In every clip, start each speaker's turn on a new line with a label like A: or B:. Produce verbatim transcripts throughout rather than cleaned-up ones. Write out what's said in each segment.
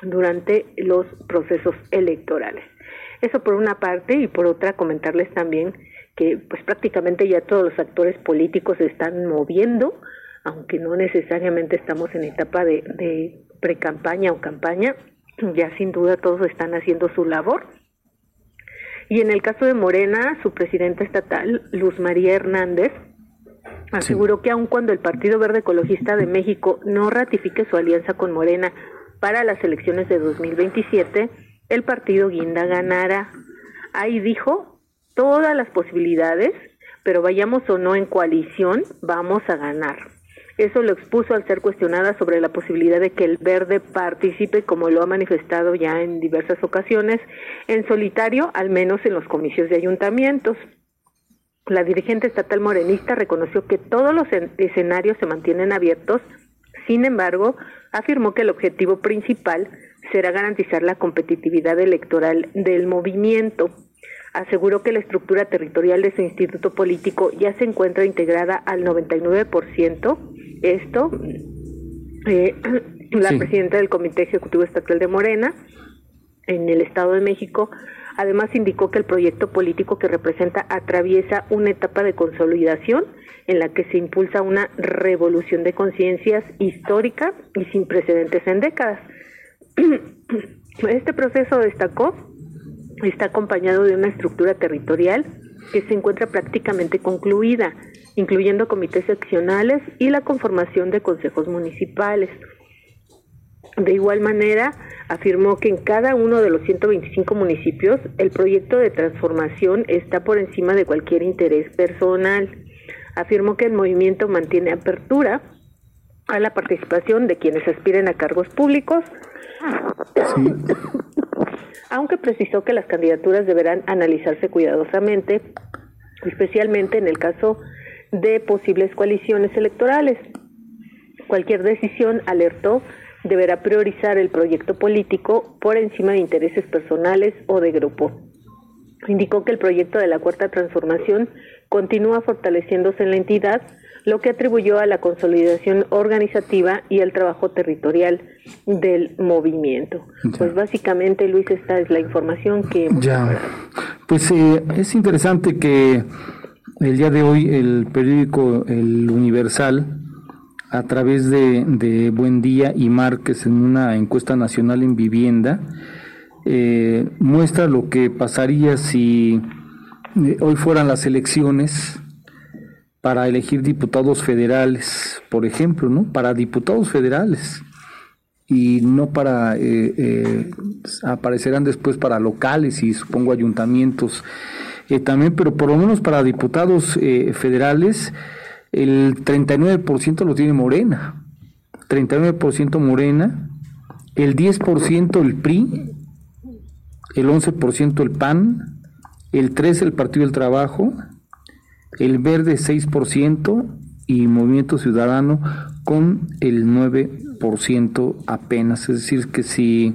A: durante los procesos electorales. Eso por una parte, y por otra comentarles también que pues prácticamente ya todos los actores políticos se están moviendo, aunque no necesariamente estamos en etapa de, de pre-campaña o campaña, ya sin duda todos están haciendo su labor. Y en el caso de Morena, su presidenta estatal, Luz María Hernández, aseguró sí. que aun cuando el Partido Verde Ecologista de México no ratifique su alianza con Morena para las elecciones de dos mil veintisiete, el partido guinda ganará. Ahí dijo, todas las posibilidades, pero vayamos o no en coalición, vamos a ganar. Eso lo expuso al ser cuestionada sobre la posibilidad de que el Verde participe, como lo ha manifestado ya en diversas ocasiones, en solitario, al menos en los comicios de ayuntamientos. La dirigente estatal morenista reconoció que todos los escenarios se mantienen abiertos, sin embargo, afirmó que el objetivo principal será garantizar la competitividad electoral del movimiento. Aseguró que la estructura territorial de su instituto político ya se encuentra integrada al noventa y nueve por ciento. Esto, eh, la sí. presidenta del Comité Ejecutivo Estatal de Morena, en el Estado de México, además indicó que el proyecto político que representa atraviesa una etapa de consolidación en la que se impulsa una revolución de conciencias histórica y sin precedentes en décadas. Este proceso, destacó, está acompañado de una estructura territorial que se encuentra prácticamente concluida, incluyendo comités seccionales y la conformación de consejos municipales. De igual manera, afirmó que en cada uno de los ciento veinticinco municipios el proyecto de transformación está por encima de cualquier interés personal. Afirmó que el movimiento mantiene apertura a la participación de quienes aspiren a cargos públicos, sí. aunque precisó que las candidaturas deberán analizarse cuidadosamente, especialmente en el caso de posibles coaliciones electorales. Cualquier decisión, alertó, deberá priorizar el proyecto político por encima de intereses personales o de grupo. Indicó que el proyecto de la Cuarta Transformación continúa fortaleciéndose en la entidad, lo que atribuyó a la consolidación organizativa y al trabajo territorial del movimiento. Ya. Pues básicamente, Luis, esta es la información que hemos
B: ya.
A: preparado.
B: Pues eh, es interesante que el día de hoy el periódico El Universal, a través de, de Buen Día y Márquez, en una encuesta nacional en vivienda, eh, muestra lo que pasaría si eh, hoy fueran las elecciones para elegir diputados federales, por ejemplo, ¿no? Para diputados federales, y no para, eh, eh, aparecerán después para locales y supongo ayuntamientos eh, también, pero por lo menos para diputados eh, federales, el treinta y nueve por ciento lo tiene Morena, treinta y nueve por ciento Morena, el diez por ciento el P R I, el once por ciento el P A N, el tres por ciento el Partido del Trabajo, el Verde seis por ciento y Movimiento Ciudadano con el nueve por ciento apenas. Es decir, que si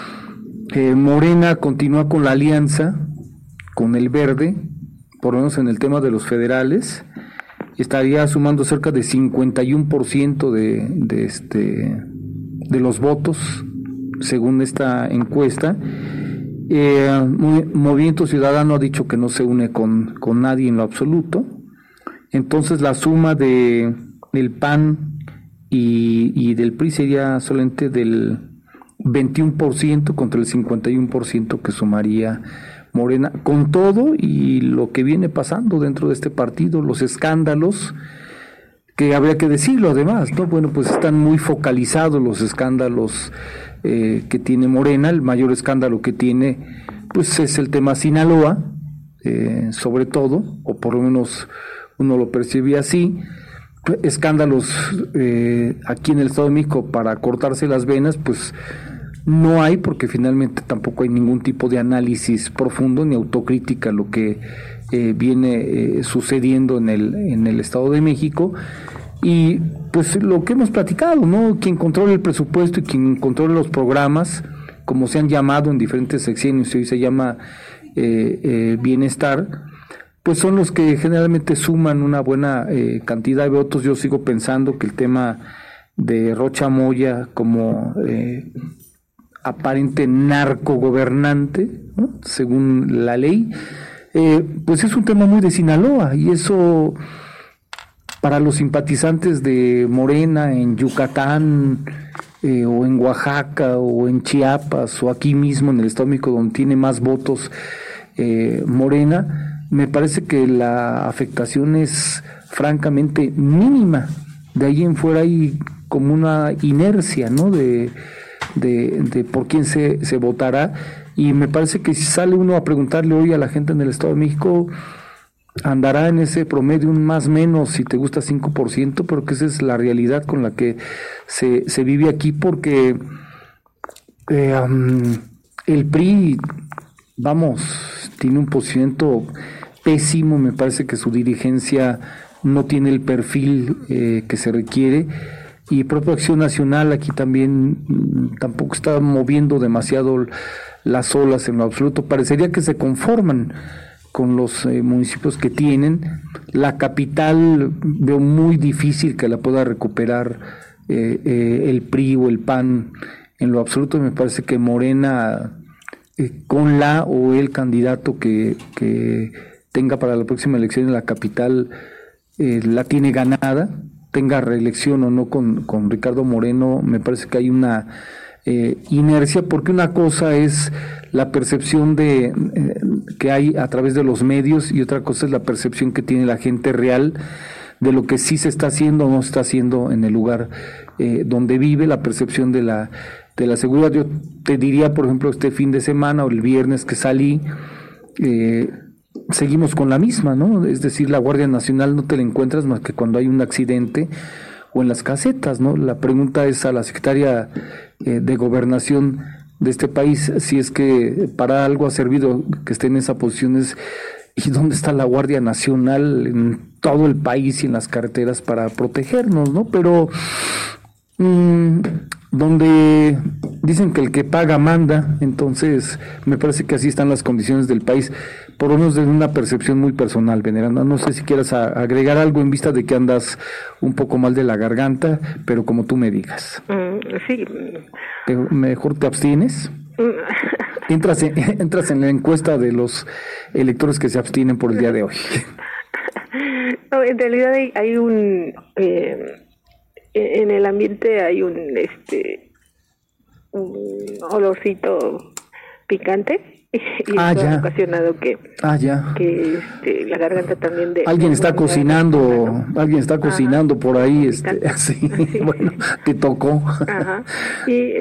B: eh, Morena continúa con la alianza con el Verde, por lo menos en el tema de los federales, estaría sumando cerca de cincuenta y uno por ciento de, de, este, de los votos, según esta encuesta. Eh, Movimiento Ciudadano ha dicho que no se une con, con nadie en lo absoluto. Entonces la suma de del P A N y, y del P R I sería solamente del veintiuno por ciento contra el cincuenta y uno por ciento que sumaría Morena, con todo y lo que viene pasando dentro de este partido, los escándalos, que habría que decirlo además, ¿no? Bueno, pues están muy focalizados los escándalos eh, que tiene Morena. El mayor escándalo que tiene, pues es el tema Sinaloa, eh, sobre todo, o por lo menos uno lo percibe así. Escándalos eh, aquí en el Estado de México para cortarse las venas, pues no hay, porque finalmente tampoco hay ningún tipo de análisis profundo ni autocrítica a lo que eh, viene eh, sucediendo en el en el Estado de México. Y pues lo que hemos platicado, ¿no? Quien controla el presupuesto y quien controla los programas, como se han llamado en diferentes sexenios, y hoy se llama eh, eh, bienestar, pues son los que generalmente suman una buena eh, cantidad de votos. Yo sigo pensando que el tema de Rocha Moya como eh, aparente narcogobernante, ¿no?, según la ley, eh, pues es un tema muy de Sinaloa, y eso para los simpatizantes de Morena en Yucatán, eh, o en Oaxaca, o en Chiapas, o aquí mismo en el Estado de México, donde tiene más votos eh, Morena, me parece que la afectación es francamente mínima. De ahí en fuera hay como una inercia, ¿no?, de, de, de por quién se, se votará, y me parece que si sale uno a preguntarle hoy a la gente en el Estado de México, andará en ese promedio un más menos, si te gusta cinco por ciento, pero que esa es la realidad con la que se, se vive aquí, porque eh, um, el P R I, vamos, tiene un posicionamiento pésimo. Me parece que su dirigencia no tiene el perfil eh, que se requiere, y propia Acción Nacional aquí también mm, tampoco está moviendo demasiado las olas en lo absoluto. Parecería que se conforman con los eh, municipios que tienen. La capital veo muy difícil que la pueda recuperar eh, eh, el P R I o el P A N en lo absoluto. Me parece que Morena, eh, con la o el candidato que, que tenga para la próxima elección en la capital, eh, la tiene ganada, tenga reelección o no con, con Ricardo Moreno. Me parece que hay una eh, inercia, porque una cosa es la percepción de eh, que hay a través de los medios, y otra cosa es la percepción que tiene la gente real de lo que sí se está haciendo o no se está haciendo en el lugar eh, donde vive, la percepción de la de la seguridad. Yo te diría, por ejemplo, este fin de semana o el viernes que salí, eh, seguimos con la misma, ¿no? Es decir, la Guardia Nacional no te la encuentras más que cuando hay un accidente o en las casetas, ¿no? La pregunta es a la secretaria eh, de Gobernación de este país, si es que para algo ha servido que esté en esa posición, es, ¿y dónde está la Guardia Nacional en todo el país y en las carreteras para protegernos, ¿no? Pero mmm, donde dicen que el que paga manda, entonces me parece que así están las condiciones del país, por lo menos desde una percepción muy personal, Veneranda. No sé si quieras a, agregar algo en vista de que andas un poco mal de la garganta, pero como tú me digas.
A: Mm, sí.
B: Pero mejor te abstienes. Entras en, entras en la encuesta de los electores que se abstienen por el día de hoy.
A: No, en realidad hay, hay un... Eh, en el ambiente hay un este un olorcito picante, y
B: ah,
A: eso
B: ya.
A: ha ocasionado que,
B: ah, ya.
A: que este, la garganta también de...
B: Alguien está cocinando, ¿no? Alguien está cocinando. Ajá. Por ahí, este, así, sí. Bueno, te tocó.
A: Ajá. Y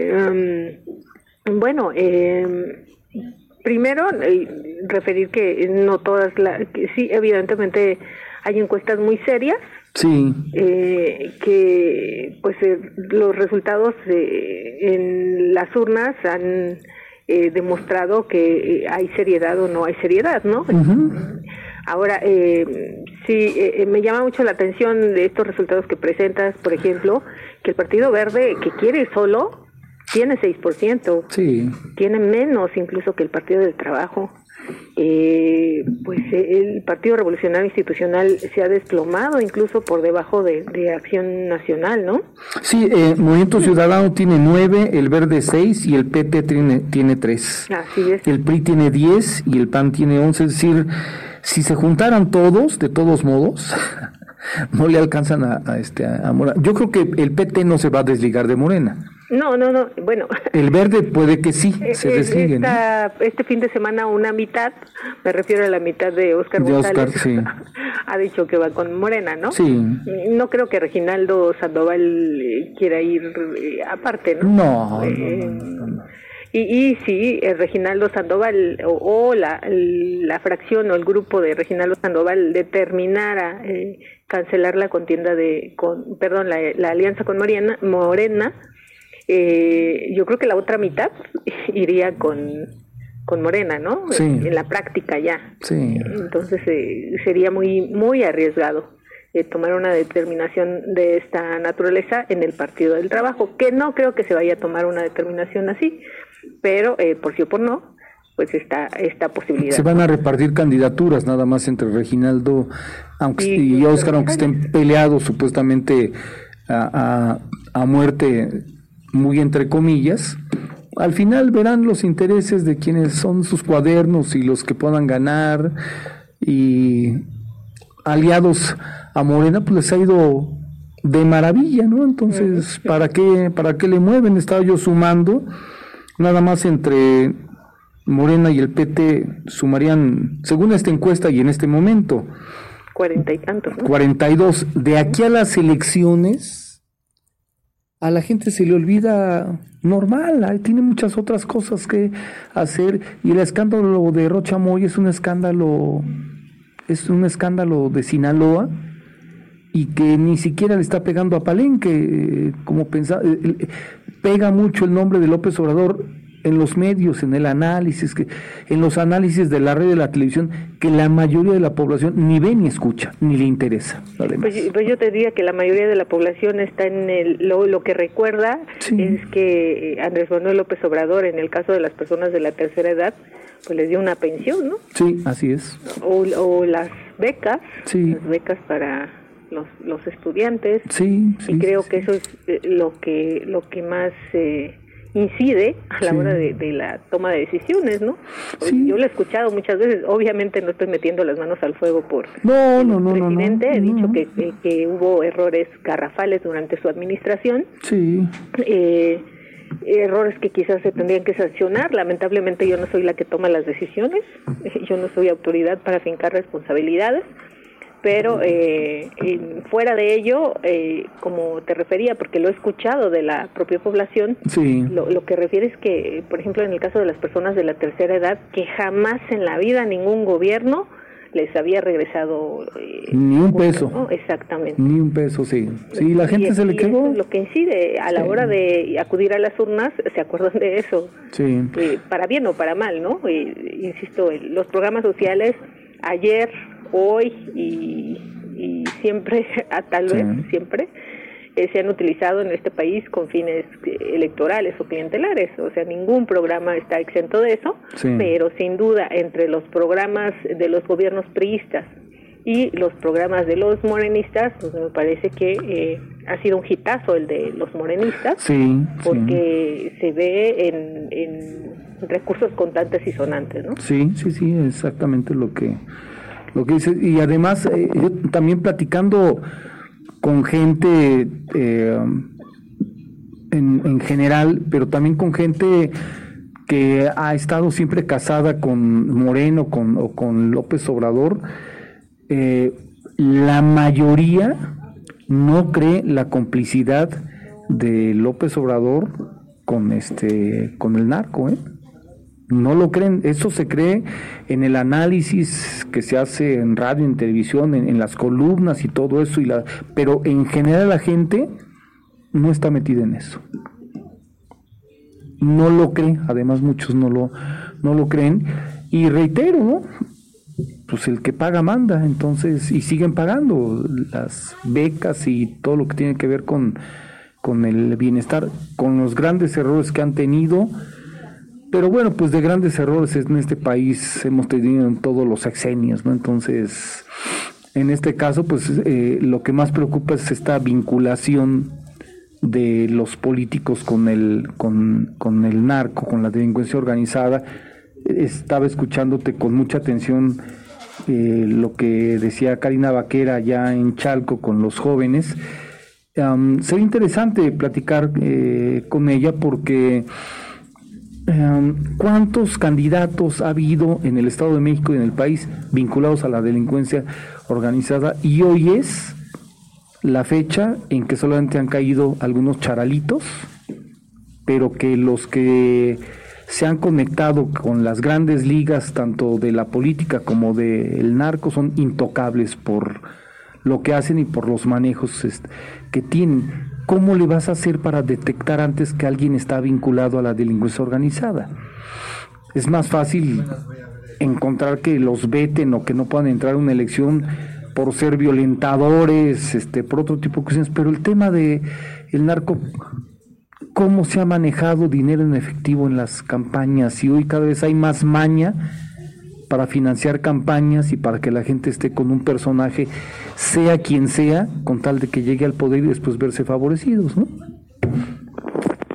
A: um, bueno, eh, primero eh, referir que no todas las, que sí, evidentemente hay encuestas muy serias.
B: Sí.
A: Eh, que pues eh, los resultados eh, en las urnas han eh, demostrado que eh, hay seriedad o no hay seriedad, ¿no? Uh-huh. Ahora, eh, sí, eh, me llama mucho la atención de estos resultados que presentas, por ejemplo, que el Partido Verde, que quiere ir solo, tiene seis por ciento.
B: Sí.
A: Tiene menos incluso que el Partido del Trabajo. Eh, pues el Partido Revolucionario Institucional se ha desplomado incluso por debajo de, de Acción Nacional, ¿no?
B: Sí, eh, Movimiento Ciudadano tiene nueve, el Verde seis y el P T tiene, tiene tres.
A: Así es.
B: El P R I tiene diez y el P A N tiene once, es decir, si se juntaran todos, de todos modos, no le alcanzan a, a este a, a Morena. Yo creo que el P T no se va a desligar de Morena.
A: No, no, no, bueno.
B: El Verde puede que sí, se desligue.
A: Esta, ¿no? Este fin de semana una mitad, me refiero a la mitad de Óscar
B: de
A: González,
B: Oscar, sí.
A: ha dicho que va con Morena, ¿no?
B: Sí.
A: No creo que Reginaldo Sandoval quiera ir eh, aparte, ¿no?
B: No,
A: eh,
B: no, no, no.
A: Y, y sí, eh, Reginaldo Sandoval o, o la, la fracción o el grupo de Reginaldo Sandoval determinara eh, cancelar la contienda de, con, perdón, la, la alianza con Morena, Morena Eh, yo creo que la otra mitad iría con con Morena, ¿no?
B: Sí.
A: En, en la práctica ya.
B: Sí.
A: Entonces eh, sería muy muy arriesgado eh, tomar una determinación de esta naturaleza en el Partido del Trabajo, que no creo que se vaya a tomar una determinación así, pero eh, por sí o por no, pues está esta posibilidad.
B: Se van a repartir candidaturas nada más entre Reginaldo aunque
A: y,
B: y Óscar, aunque estén peleados supuestamente a, a, a muerte, muy entre comillas, al final verán los intereses de quienes son sus cuadernos y los que puedan ganar, y aliados a Morena pues les ha ido de maravilla, ¿no? Entonces, ¿para qué, para qué le mueven? Estaba yo sumando, nada más entre Morena y el P T sumarían, según esta encuesta y en este momento,
A: cuarenta y tantos, ¿no?
B: cuarenta y dos. De aquí a las elecciones, a la gente se le olvida normal, tiene muchas otras cosas que hacer, y el escándalo de Rocha Moya es un escándalo, es un escándalo de Sinaloa, y que ni siquiera le está pegando a Palenque, como pensaba, pega mucho el nombre de López Obrador en los medios, en el análisis, que en los análisis de la red de la televisión, que la mayoría de la población ni ve ni escucha, ni le interesa.
A: Pues, pues yo te diría que la mayoría de la población está en el, lo, lo que recuerda, sí, es que Andrés Manuel López Obrador, en el caso de las personas de la tercera edad, pues les dio una pensión, ¿no?
B: Sí, así es.
A: O, o las becas,
B: sí,
A: las becas para los, los estudiantes.
B: Sí, sí.
A: Y creo
B: sí,
A: que eso es lo que, lo que más eh, incide a la sí. hora de, de la toma de decisiones, ¿no? Sí. Yo lo he escuchado muchas veces, obviamente no estoy metiendo las manos al fuego por
B: no, no, no,
A: el presidente,
B: no, no,
A: he dicho
B: no.
A: Que, que, que hubo errores garrafales durante su administración,
B: sí,
A: eh, errores que quizás se tendrían que sancionar. Lamentablemente yo no soy la que toma las decisiones, yo no soy autoridad para fincar responsabilidades, pero eh, fuera de ello, eh, como te refería, porque lo he escuchado de la propia población,
B: sí.
A: lo, lo que refiere es que, por ejemplo, en el caso de las personas de la tercera edad, que jamás en la vida ningún gobierno les había regresado
B: eh, ni un peso,
A: ¿no? Exactamente,
B: ni un peso, sí, sí, la gente
A: y,
B: se le quedó.
A: Eso es lo que incide a la sí. hora de acudir a las urnas, se acuerdan de eso,
B: sí,
A: eh, para bien o para mal, ¿no? Y, insisto, los programas sociales ayer, hoy y, y siempre, tal vez sí. siempre, eh, se han utilizado en este país con fines electorales o clientelares. O sea, ningún programa está exento de eso, sí. pero sin duda entre los programas de los gobiernos priistas y los programas de los morenistas, pues me parece que eh, ha sido un hitazo el de los morenistas,
B: sí,
A: porque
B: sí.
A: se ve en, en recursos contantes y sonantes, ¿no?
B: Sí, sí, sí, exactamente lo que lo que dice. Y además eh, yo también platicando con gente eh, en, en general, pero también con gente que ha estado siempre casada con Moreno con, o con López Obrador, eh, la mayoría no cree la complicidad de López Obrador con este con el narco, ¿eh? No lo creen, eso se cree en el análisis que se hace en radio, en televisión, en, en las columnas y todo eso, y la, pero en general la gente no está metida en eso. No lo cree, además muchos no lo, no lo creen, y reitero, ¿no? Pues el que paga manda, entonces, y siguen pagando las becas y todo lo que tiene que ver con, con el bienestar, con los grandes errores que han tenido. Pero bueno, pues de grandes errores en este país hemos tenido en todos los sexenios, ¿no? Entonces, en este caso, pues eh, lo que más preocupa es esta vinculación de los políticos con el, con, con el narco, con la delincuencia organizada. Estaba escuchándote con mucha atención eh, lo que decía Karina Vaquera allá en Chalco con los jóvenes. Um, sería interesante platicar eh, con ella porque Um, ¿cuántos candidatos ha habido en el Estado de México y en el país vinculados a la delincuencia organizada? Y hoy es la fecha en que solamente han caído algunos charalitos, pero que los que se han conectado con las grandes ligas, tanto de la política como del narco, son intocables por lo que hacen y por los manejos este, que tienen. ¿Cómo le vas a hacer para detectar antes que alguien está vinculado a la delincuencia organizada? Es más fácil encontrar que los veten o que no puedan entrar a una elección por ser violentadores, este, por otro tipo de cuestiones, pero el tema de el narco, ¿cómo se ha manejado dinero en efectivo en las campañas? Y hoy cada vez hay más maña para financiar campañas y para que la gente esté con un personaje, sea quien sea, con tal de que llegue al poder y después verse favorecidos, ¿no?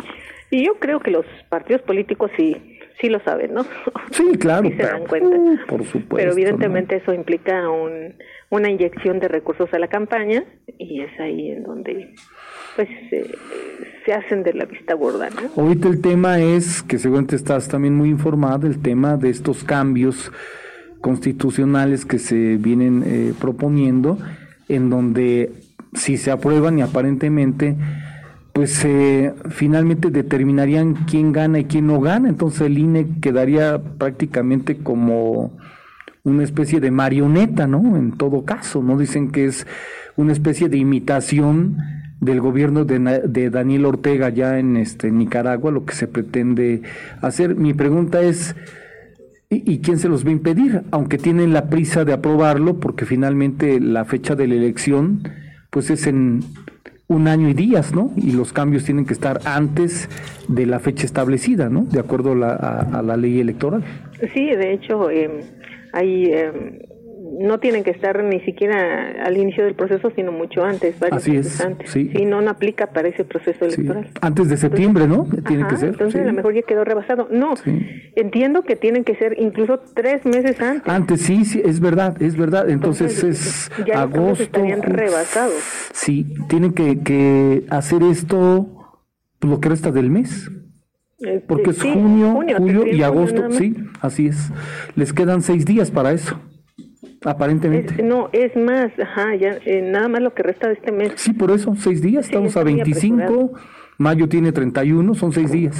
A: Y yo creo que los partidos políticos sí sí lo saben, ¿no?
B: Sí, claro.
A: Sí se dan cuenta.
B: Uh, por supuesto.
A: Pero evidentemente
B: ¿no?
A: Eso implica un, una inyección de recursos a la campaña y es ahí en donde pues eh, se hacen de la vista gorda, ¿no?
B: Ahorita el tema es, que seguramente estás también muy informada, el tema de estos cambios constitucionales que se vienen eh, proponiendo, en donde si se aprueban y aparentemente pues eh, finalmente determinarían quién gana y quién no gana, entonces el I N E quedaría prácticamente como una especie de marioneta, ¿no? En todo caso, ¿no? Dicen que es una especie de imitación del gobierno de, de Daniel Ortega ya en este Nicaragua, lo que se pretende hacer. Mi pregunta es, ¿y, y quién se los va a impedir? Aunque tienen la prisa de aprobarlo, porque finalmente la fecha de la elección pues es en un año y días, ¿no? Y los cambios tienen que estar antes de la fecha establecida, ¿no? De acuerdo a la, a, a la ley electoral.
A: Sí, de hecho, eh, hay... Eh, no tienen que estar ni siquiera al inicio del proceso, sino mucho antes, varios
B: Así
A: meses
B: es,
A: antes.
B: sí.
A: Sí, no, no aplica para ese proceso electoral.
B: Sí. Antes de septiembre,
A: entonces,
B: ¿no? Tiene
A: ajá,
B: que ser.
A: Entonces
B: sí.
A: a lo mejor ya quedó rebasado. No, sí. Entiendo que tienen que ser incluso tres meses antes.
B: Antes, sí, sí, es verdad, es verdad. Entonces, entonces es
A: ya
B: agosto.
A: Estarían rebasados.
B: Sí, tienen que, que hacer esto pues, lo que resta del mes. Porque es
A: sí,
B: junio,
A: junio,
B: julio y
A: junio,
B: agosto, sí, así es. Les quedan seis días para eso, aparentemente.
A: Es, no, es más, ajá, ya eh, nada más lo que resta de este mes.
B: Sí, por eso, seis días, sí, estamos a veinticinco, mayo tiene treinta y uno, son seis días.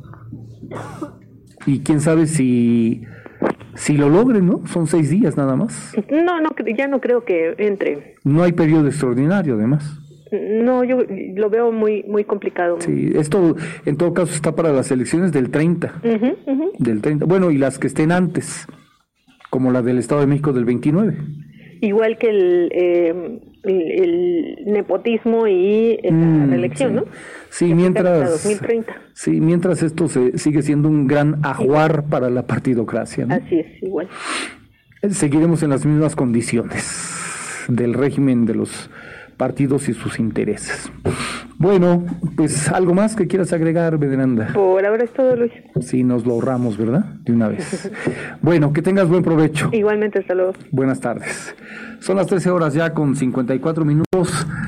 B: Y quién sabe si, si lo logren, ¿no? Son seis días nada más.
A: No, no, ya no creo que entre.
B: No hay periodo extraordinario, además.
A: No, yo lo veo muy muy complicado.
B: Sí, esto en todo caso está para las elecciones del treinta. Uh-huh, uh-huh. Del treinta. Bueno, y las que estén antes, como la del Estado de México del veintinueve.
A: Igual que el, eh, el, el nepotismo y la mm, reelección,
B: sí.
A: ¿no?
B: Sí, mientras
A: dos mil treinta.
B: Sí, mientras esto se sigue siendo un gran ajuar sí. para la partidocracia, ¿no?
A: Así es, igual.
B: Seguiremos en las mismas condiciones del régimen de los partidos y sus intereses. Bueno, pues algo más que quieras agregar, Veneranda.
A: Por ahora es todo, Luis.
B: Sí, nos lo ahorramos, ¿verdad? De una vez. Bueno, que tengas buen provecho.
A: Igualmente, hasta luego.
B: Buenas tardes. Son las trece horas ya con cincuenta y cuatro minutos.